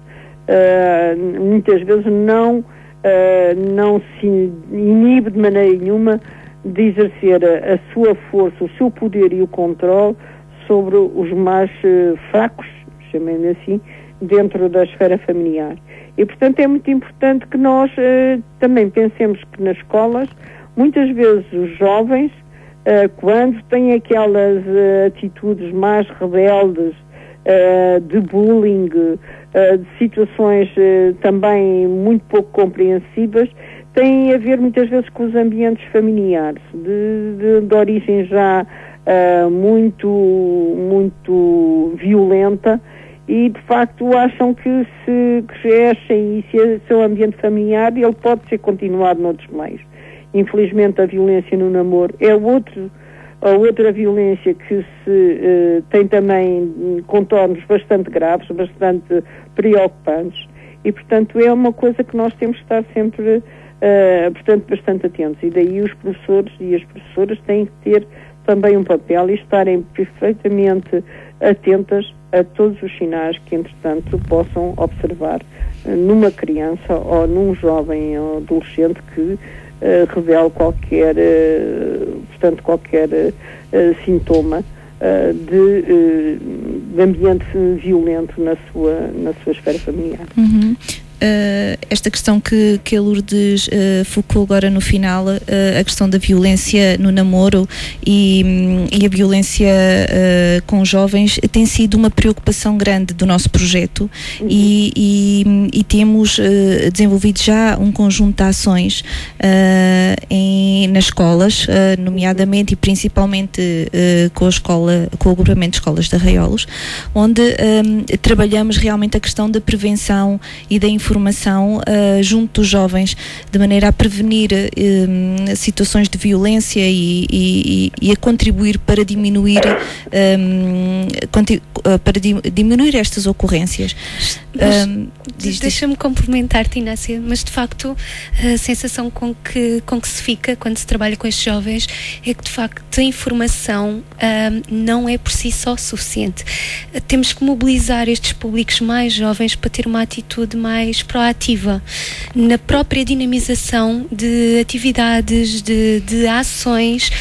uh, muitas vezes não, uh, não se inibe de maneira nenhuma de exercer a, a sua força, o seu poder e o controle sobre os mais uh, fracos, chamemos assim, dentro da esfera familiar. E, portanto, é muito importante que nós uh, também pensemos que nas escolas, muitas vezes os jovens, uh, quando têm aquelas uh, atitudes mais rebeldes, uh, de bullying, uh, de situações uh, também muito pouco compreensivas, têm a ver muitas vezes com os ambientes familiares, de, de, de origem já uh, muito, muito violenta, e de facto acham que se crescem e se o seu ambiente familiar ele pode ser continuado noutros meios. Infelizmente a violência no namoro é outro, a outra violência que se uh, tem também contornos bastante graves, bastante preocupantes, e, portanto, é uma coisa que nós temos que estar sempre, uh, portanto, bastante atentos. E daí os professores e as professoras têm que ter também um papel e estarem perfeitamente atentas a todos os sinais que, entretanto, possam observar uh, numa criança ou num jovem ou adolescente que uh, revele qualquer, uh, portanto, qualquer uh, sintoma uh, de, uh, de ambiente violento na sua, na sua esfera familiar. Uhum. Uh, esta questão que, que a Lourdes uh, focou agora no final, uh, a questão da violência no namoro e, um, e a violência uh, com jovens tem sido uma preocupação grande do nosso projeto. Uhum. e, e, e temos uh, desenvolvido já um conjunto de ações uh, em, nas escolas, uh, nomeadamente e principalmente uh, com a escola, com o agrupamento de escolas de Arraiolos, onde um, trabalhamos realmente a questão da prevenção e da informação informação uh, junto dos jovens, de maneira a prevenir um, situações de violência e, e, e a contribuir para diminuir um, conti- uh, para di- diminuir estas ocorrências. Um, Deixa-me complementar-te, Inácia, mas de facto a sensação com que, com que se fica quando se trabalha com estes jovens é que de facto a informação um, não é por si só suficiente. Temos que mobilizar estes públicos mais jovens para ter uma atitude mais proativa na própria dinamização de atividades, de, de ações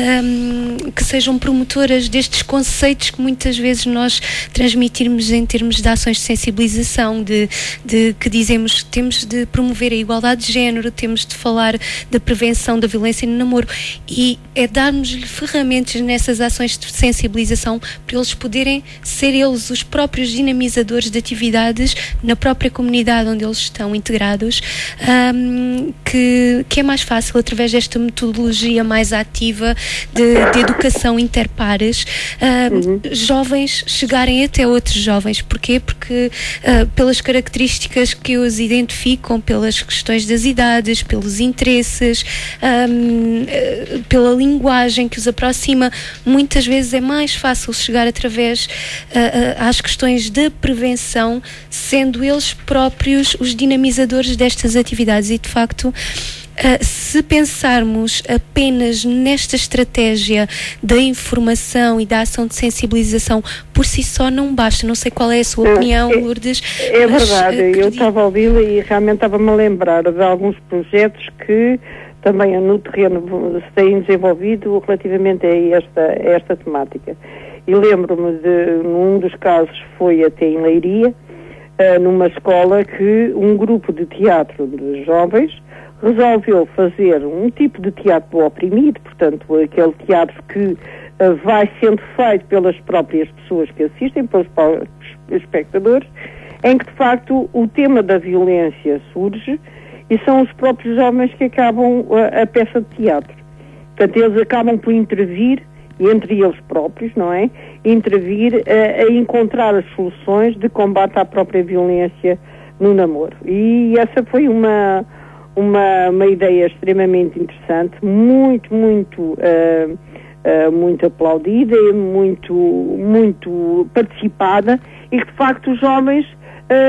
um, que sejam promotoras destes conceitos que muitas vezes nós transmitirmos em termos de ações de sensibilização, de, de que dizemos que temos de promover a igualdade de género, temos de falar da prevenção da violência no namoro, e é darmos-lhe ferramentas nessas ações de sensibilização para eles poderem ser eles os próprios dinamizadores de atividades na própria comunidade onde eles estão integrados, um, que, que é mais fácil através desta metodologia mais ativa de, de educação interpares, um, uhum. jovens chegarem até outros jovens. Porquê? Porque uh, pelas características que os identificam, pelas questões das idades, pelos interesses, um, uh, pela linguagem que os aproxima, muitas vezes é mais fácil chegar através uh, uh, às questões da prevenção, sendo eles próprios os dinamizadores destas atividades. E de facto, Uh, se pensarmos apenas nesta estratégia da informação e da ação de sensibilização, por si só não basta. Não sei qual é a sua opinião, é, Lourdes. É verdade, eu estava a ouvi-la e realmente estava-me a lembrar de alguns projetos que também no terreno se têm desenvolvido relativamente a esta, a esta temática. E lembro-me de, num dos casos foi até em Leiria, uh, numa escola que um grupo de teatro de jovens resolveu fazer um tipo de teatro do oprimido, portanto, aquele teatro que uh, vai sendo feito pelas próprias pessoas que assistem, pelos próprios espectadores, em que, de facto, o tema da violência surge e são os próprios jovens que acabam uh, a peça de teatro. Portanto, eles acabam por intervir, entre eles próprios, não é? Intervir uh, a encontrar as soluções de combate à própria violência no namoro. E essa foi uma... Uma, uma ideia extremamente interessante, muito, muito, uh, uh, muito aplaudida e muito, muito participada, e que de facto os jovens uh,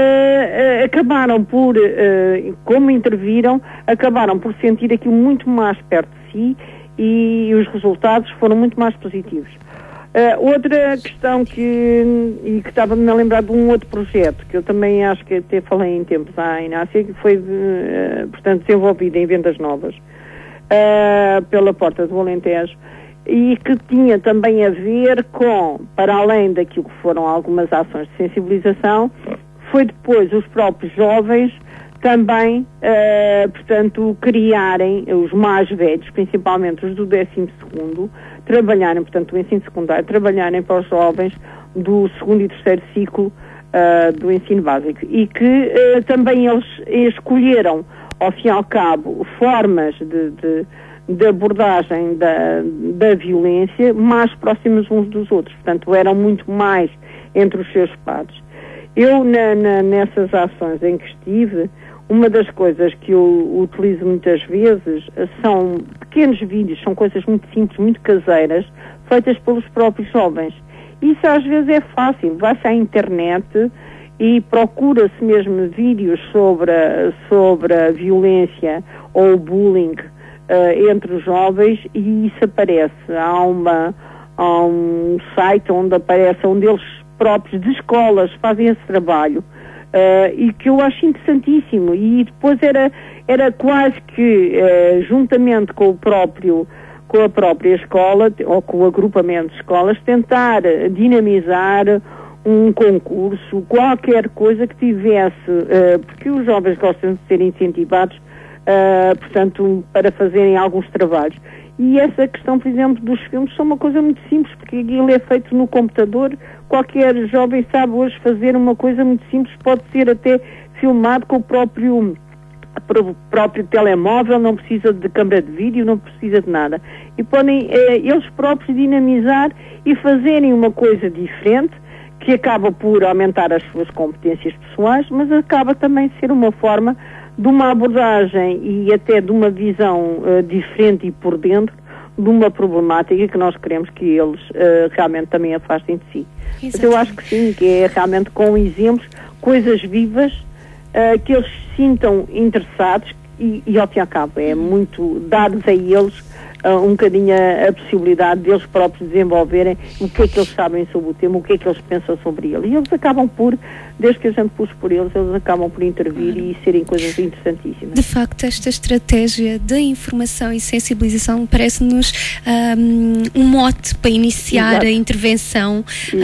uh, acabaram por, uh, como interviram, acabaram por sentir aquilo muito mais perto de si e os resultados foram muito mais positivos. Uh, outra questão que, e que estava-me a lembrar de um outro projeto, que eu também acho que até falei em tempos à Inácia, que foi, uh, portanto, desenvolvido em Vendas Novas, uh, pela Porta do Alentejo, e que tinha também a ver com, para além daquilo que foram algumas ações de sensibilização, foi depois os próprios jovens também, uh, portanto, criarem, os mais velhos, principalmente os do décimo segundo, trabalharem, portanto, o ensino secundário, trabalharem para os jovens do segundo e terceiro ciclo uh, do ensino básico. E que uh, também eles escolheram, ao fim e ao cabo, formas de, de, de abordagem da, da violência mais próximas uns dos outros. Portanto, eram muito mais entre os seus pares. Eu, na, na, nessas ações em que estive, uma das coisas que eu utilizo muitas vezes são pequenos vídeos, são coisas muito simples, muito caseiras, feitas pelos próprios jovens. Isso às vezes é fácil, vai-se à internet e procura-se mesmo vídeos sobre, a- sobre a violência ou o bullying uh, entre os jovens, e isso aparece. Há, uma, há um site onde aparece, onde eles próprios de escolas fazem esse trabalho, uh, e que eu acho interessantíssimo. E depois era, era quase que, uh, juntamente com o próprio, com a própria escola, ou com o agrupamento de escolas, tentar dinamizar um concurso, qualquer coisa que tivesse, uh, porque os jovens gostam de ser incentivados, uh, portanto, para fazerem alguns trabalhos. E essa questão, por exemplo, dos filmes, são uma coisa muito simples, porque ele é feito no computador. Qualquer jovem sabe hoje fazer uma coisa muito simples, pode ser até filmado com o próprio, o próprio telemóvel, não precisa de câmara de vídeo, não precisa de nada. E podem eh, eles próprios dinamizar e fazerem uma coisa diferente, que acaba por aumentar as suas competências pessoais, mas acaba também de ser uma forma de uma abordagem e até de uma visão uh, diferente e por dentro de uma problemática que nós queremos que eles uh, realmente também afastem de si. Mas eu acho que sim, que é realmente com exemplos, coisas vivas, uh, que eles se sintam interessados e, e ao fim e ao cabo é muito dar-lhes a eles uh, um bocadinho a, a possibilidade deles próprios desenvolverem o que é que eles sabem sobre o tema, o que é que eles pensam sobre ele. E eles acabam por, desde que a gente puxa por eles, eles acabam por intervir e serem coisas interessantíssimas. De facto, esta estratégia de informação e sensibilização parece-nos um, um mote para iniciar Exato. a intervenção,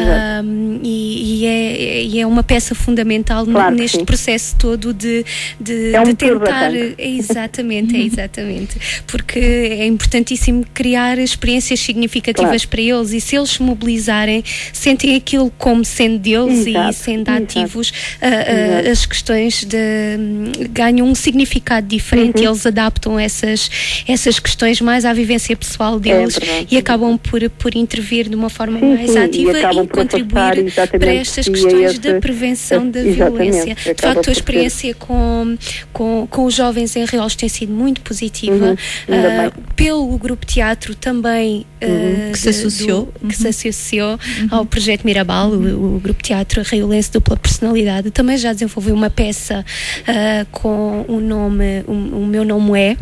um, e, e, é, e é uma peça fundamental Claro que neste sim. processo todo de, de, É um de motor tentar. bacana. É exatamente, é exatamente. Porque é importantíssimo criar experiências significativas Claro. para eles, e se eles se mobilizarem, sentem aquilo como sendo deles Exato, e sendo exato. ativos, ah, ah, Exato. as questões de, hum, ganham um significado diferente, Uhum. e eles adaptam essas, essas questões mais à vivência pessoal deles, verdade. e acabam por, por intervir de uma forma Sim, mais sim, ativa e acabam e por afastar contribuir exatamente para estas sim, a questões esse- da prevenção da exatamente, violência. De acaba facto, por a ser- experiência com, com, com os jovens em Reós tem sido muito positiva. Uhum, ainda Ah, bem. pelo Grupo Teatro também, ah, Uhum. Que se de- associou. do- que se associou ao Projeto Mirabal, o, o Grupo Teatro Raiolense Dupla Personalidade, também já desenvolveu uma peça ah, com o nome o, o Meu Nome É,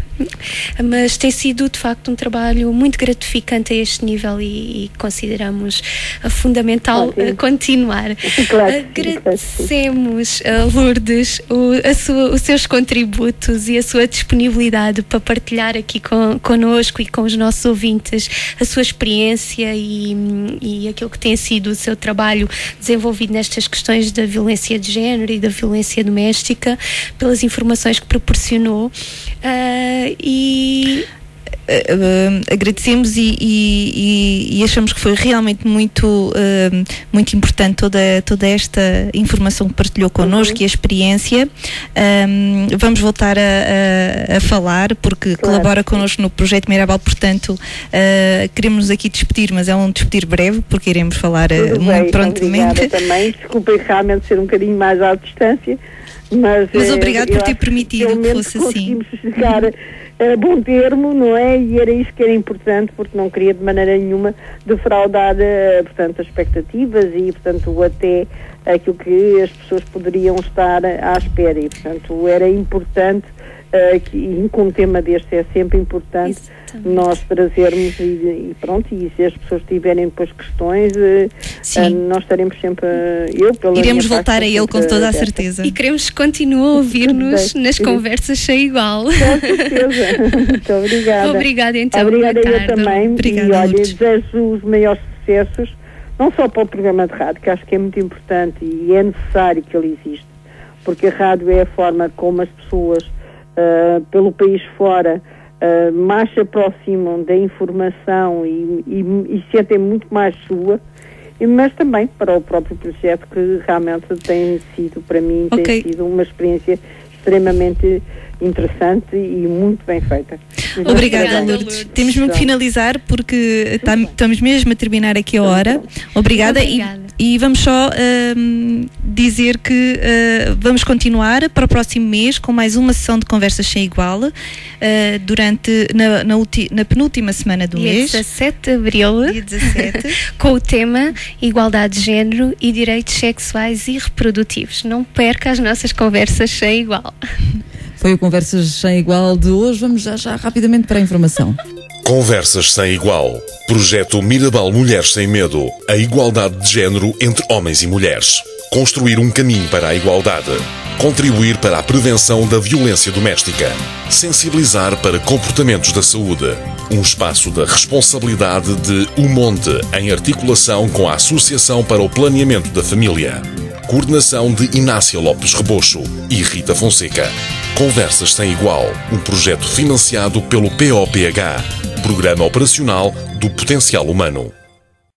mas tem sido de facto um trabalho muito gratificante a este nível, e, e consideramos ah, fundamental Ótimo. ah, continuar. Claro que sim, claro que sim. Agradecemos, ah, Lourdes, o, a sua- os seus contributos e a sua disponibilidade para partilhar aqui com, connosco e com os nossos ouvintes a sua experiência e, e aquilo que tem sido o seu trabalho desenvolvido nestas questões da violência de género e da violência doméstica, pelas informações que proporcionou. Ah, e Uh, uh, agradecemos e, e- e- e achamos que foi realmente muito, uh, muito importante toda, toda esta informação que partilhou connosco, Uhum. e a experiência. Um, vamos voltar a, a- a falar, porque Claro. colabora connosco no Projeto Mirabal, portanto, uh, queremos aqui despedir, mas é um despedir breve, porque iremos falar uh, Tudo muito bem, prontamente. obrigada também. Desculpem realmente ser um bocadinho mais à distância, mas... Mas eh, obrigado eu por ter acho que permitido pelo que menos fosse assim. conseguimos chegar a bom termo, não é? E era isso que era importante, porque não queria de maneira nenhuma defraudar, eh, portanto, as expectativas e, portanto, até aquilo que as pessoas poderiam estar à espera. E, portanto, era importante, eh, que, e com um tema deste é sempre importante, Exatamente. nós trazermos e, e pronto, e se as pessoas tiverem depois questões, eh, Sim. eh, nós estaremos sempre, eh, eu pela Iremos minha voltar parte, a ele com sempre toda a aberta. certeza. E queremos que continue a ouvir-nos Bem, nas sim. conversas sem igual. Com certeza. Muito obrigada. Obrigada, então. Obrigada Boa eu tarde. também. Obrigada, e olha, Lourdes. desejo os maiores sucessos, não só para o programa de rádio, que acho que é muito importante e é necessário que ele exista, porque a rádio é a forma como as pessoas ah, pelo país fora ah, mais se aproximam da informação e, e, e sentem muito mais sua, e- mas também para o próprio projeto, que realmente tem sido, para mim, Ok. tem sido uma experiência extremamente interessante e muito bem feita. Muito Obrigada, parabéns. Lourdes. Lourdes. Temos mesmo que finalizar, porque tam- estamos mesmo a terminar aqui a hora. Obrigada, Obrigada. e e vamos só uh, dizer que uh, vamos continuar para o próximo mês com mais uma sessão de Conversas Sem Igual, uh, durante, na, na, ulti, na penúltima semana do Dia mês. dezassete de abril, Dia dezassete. com o tema Igualdade de Género e Direitos Sexuais e Reprodutivos. Não perca as nossas Conversas Sem Igual. Foi o Conversas Sem Igual de hoje. Vamos já, já rapidamente para a informação. Conversas Sem Igual. Projeto Mirabal Mulheres Sem Medo. A igualdade de género entre homens e mulheres. Construir um caminho para a igualdade. Contribuir para a prevenção da violência doméstica. Sensibilizar para comportamentos da saúde. Um espaço da responsabilidade de O Monte, em articulação com a Associação para o Planeamento da Família. Coordenação de Inácia Lopes Rebocho e Rita Fonseca. Conversas Sem Igual, um projeto financiado pelo P O P H, Programa Operacional do Potencial Humano.